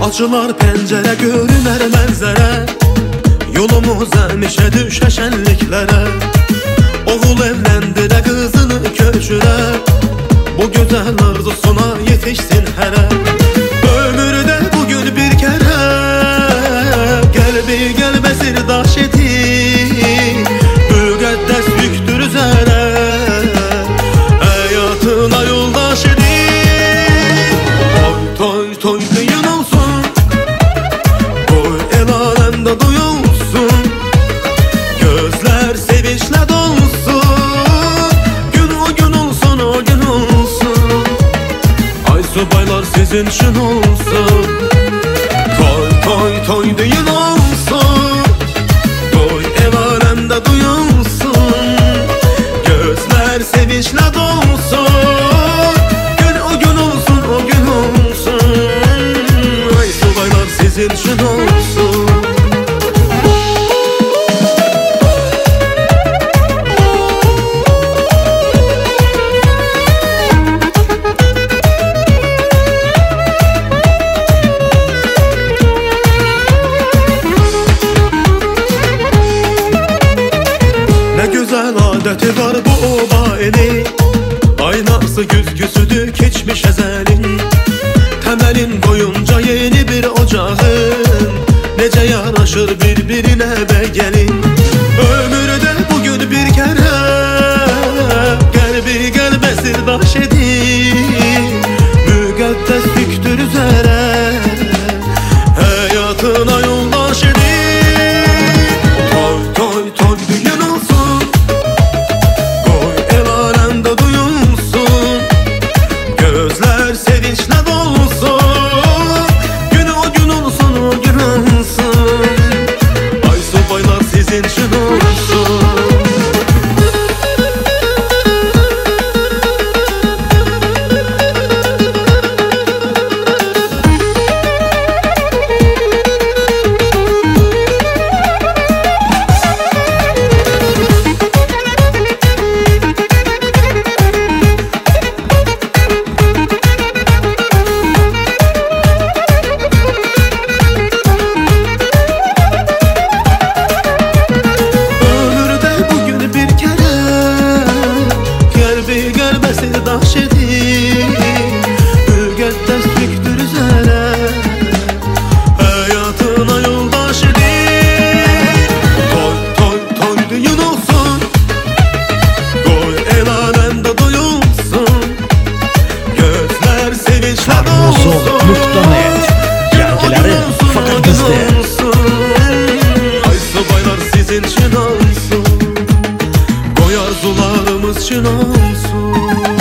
Açılar pencere görüner mənzərə, yolumuz əmişə düşə şənliklərə. Oğul evləndirə qızını köçürə, bu gözəl arzusuna yetişsin hərə. Ömürdə bugün bir kərə, qəlbi qəlbə sirdaş edir, müqəddəs yüktür üzərə, həyatına yoldaş edir. Toy toy düyün olsun, qoy el aləmdə duyulsun, gözlər sevinçlə dolsun, gün o gün olsun, o gün olsun, ay subaylar sizin üçün olsun. Toy toy toy düyün olsun, qoy el aləmdə duyulsun, gözlər sevinçlə dolsun, gün o gün olsun, o gün olsun, ay subaylar sizin üçün olsun. Ne güzel adeti var bu oba eli, aynası güzgüsüdür keçmiş ezelin. Temelin boyunca yeni bir ocağın, nece yaraşır birbirine be gelin. Ömürde bugün bir kere, qəlbi qəlbə sirdaş edir, müqəddəs yüktür üzərə, həyatına yoldaş edir. Toy toy toy düyün olsun, qoy el aləmdə duyulsun, gözlər sevinçlə dolsun, gün o gün olsun, o gün olsun, ay subaylar sizin üçün olsun. Sirdaş edir, müqəddəs yüktür üzərə, həyatına yoldaş edir. Toy toy toy düyün olsun, qoy el aləmdə duyulsun, gözlər sevinçlə dolsun, Yargıları fakat bizde. Ay subaylar sizin için olsun, qoy arzularımız için olsun.